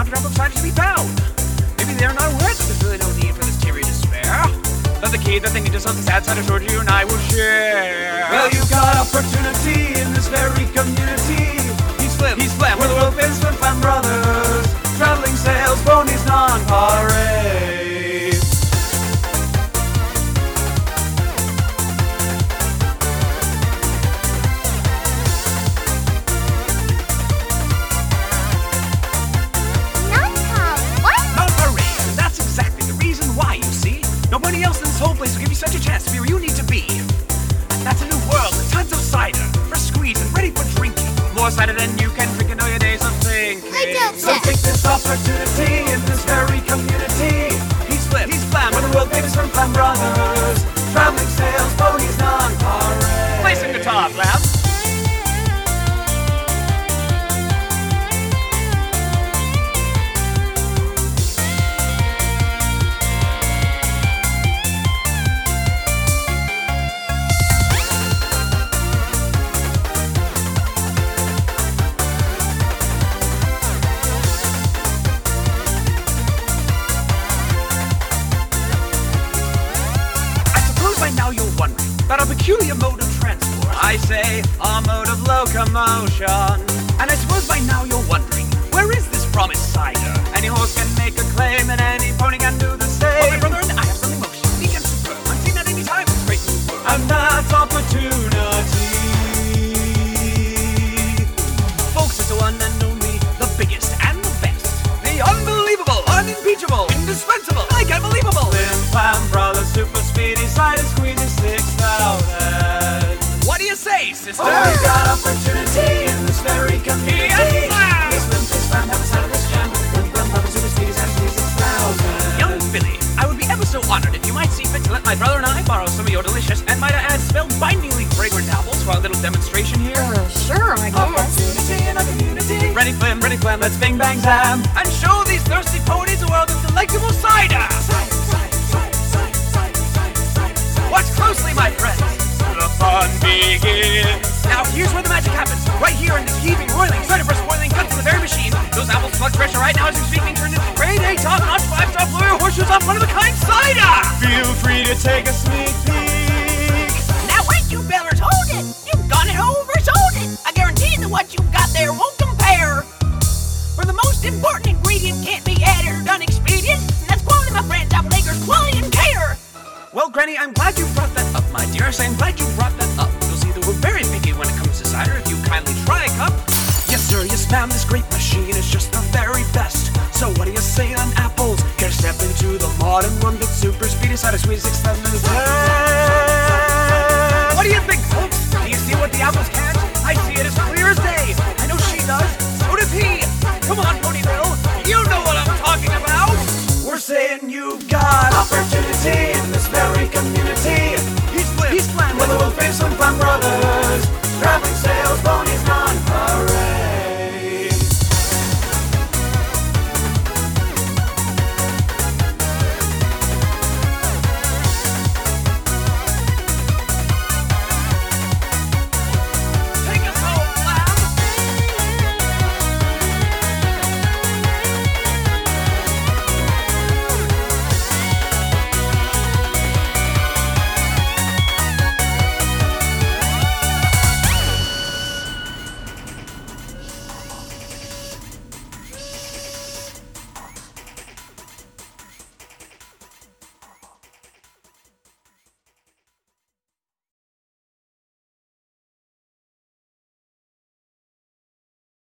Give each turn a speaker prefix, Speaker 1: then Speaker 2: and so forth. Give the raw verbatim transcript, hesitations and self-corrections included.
Speaker 1: not a drop of cider to be found. Maybe they're not aware that there's really no need for this teary despair. But the key, the thing, into something sad, sad, short you and I will share.
Speaker 2: Well, you got opportunity in this very community.
Speaker 1: He's Slim, he's Slim,
Speaker 2: we're the world famous Flim Flam Brothers. Traveling sales, ponies, non-parade.
Speaker 1: Nobody else in this whole place will give you such a chance to be where you need to be. That's a new world with tons of cider, fresh squeezed and ready for drinking. More cider than you can drink in all your days of thinking.
Speaker 3: I don't
Speaker 2: So take this opportunity in this very community.
Speaker 1: He's Slim, he's Flam,
Speaker 2: we're the world famous Flim Flam Brothers. Traveling sales, ponies, non-parade.
Speaker 1: Play some guitar, Flam. By now you're wondering about our peculiar mode of transport. I say, our mode of locomotion. And I suppose by now you're wondering, where is this promised cider? Any horse can make a claim and any pony can do the same. Well, my brother and I have something most unique and superb, unseen at any time in this great new world.
Speaker 2: And that's opportunity.
Speaker 1: Folks, it's the one and only, the biggest and the best. The unbelievable, unimpeachable, indispensable, like unbelievable.
Speaker 2: Flim Flam Brothers, super speedy cider squeezing six thousand.
Speaker 1: What do you say, sister?
Speaker 2: Oh, we got opportunity in this very community.
Speaker 1: Yes, ma'am.
Speaker 2: This Flim Flam Flam have a side of this jam. Flim Flam Brothers, super speedy cider squeezing six thousand.
Speaker 1: Young Billy, I would be ever so honored if you might see fit to let my brother and I borrow some of your delicious and might I add spellbindingly fragrant apples for our little demonstration here.
Speaker 3: Uh, sure, I guess.
Speaker 2: Opportunity in a community.
Speaker 1: Ready, Flim, ready, Flim, let's
Speaker 2: Let's bing bang zam.
Speaker 1: and show these thirsty ponies a world of delectable cider.
Speaker 2: Cider, cider, cider, cider, cider, cider, cider, cider.
Speaker 1: Watch closely, my friends. The fun begins. Now, here's where the magic happens. Right here in this heaving, roiling, cider press boiling guts of the very machine. Those apples blood pressure right now as you're speaking turned into grade A top notch five star Fleur horseshoes off one of a kind cider.
Speaker 2: Feel free to take a sneak peek.
Speaker 4: Now wait, you fellers, hold it! You've gone it oversold it! I guarantee that what you've got there won't compare. For the most important ingredient can't be added or done expedient, and that's quality, my friends, apple acres, quality and care.
Speaker 1: Well, Granny, I'm glad you brought that up, my dear. I'm glad you brought that up. You'll see that we're very picky when it comes to cider if you kindly try a cup. Yes, sir, yes, ma'am, this great machine is just the very best. So what do you say on apples? Here, step into the modern one that's super speedy cider squeeze six thousand. What do you think, folks? Do you see what the apples can